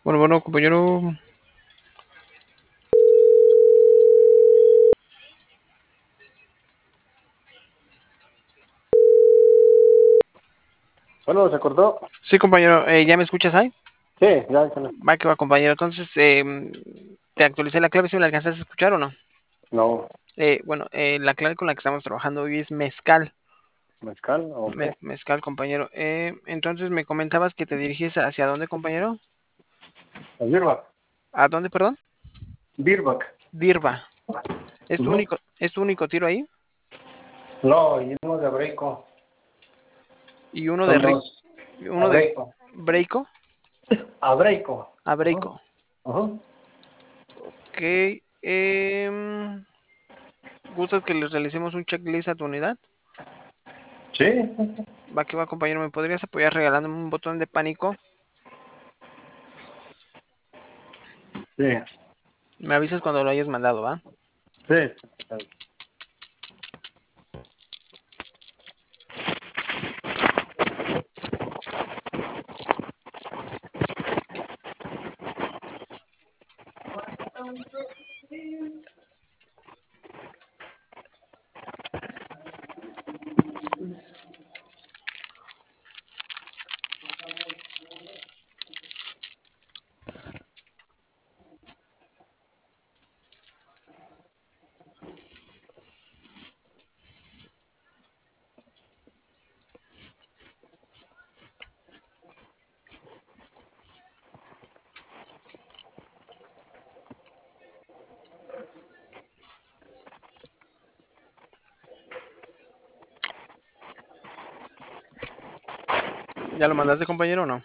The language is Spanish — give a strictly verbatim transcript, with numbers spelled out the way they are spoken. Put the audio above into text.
Bueno, bueno, compañero. Bueno, ¿se acordó? Sí, compañero, eh, ¿ya me escuchas ahí? Sí, ya, ya no. Va que va, compañero. Entonces, em, te actualicé la clave, si me la alcanzaste a escuchar o no. No, Eh, bueno, eh, la clave con la que estamos trabajando hoy es mezcal. mezcal, ok. Me- mezcal, compañero. Eh, entonces, me comentabas que te diriges hacia dónde, compañero. Birback, ¿A dónde, perdón? Birback. Dirva. ¿Es tu Ujú. único, es tu único tiro ahí? No, y uno de Abreico. Y uno de Son Rick, dos. uno de Abreico. Breiko Abreico. a Ajá, Breiko. ajá. Ok. em, ¿Gustas que les realicemos un checklist a tu unidad? Sí, Va que va, compañero. ¿Me podrías apoyar regalándome un botón de pánico? sí, Me avisas cuando lo hayas mandado, ¿va? sí. ¿Ya lo mandaste, compañero, o no?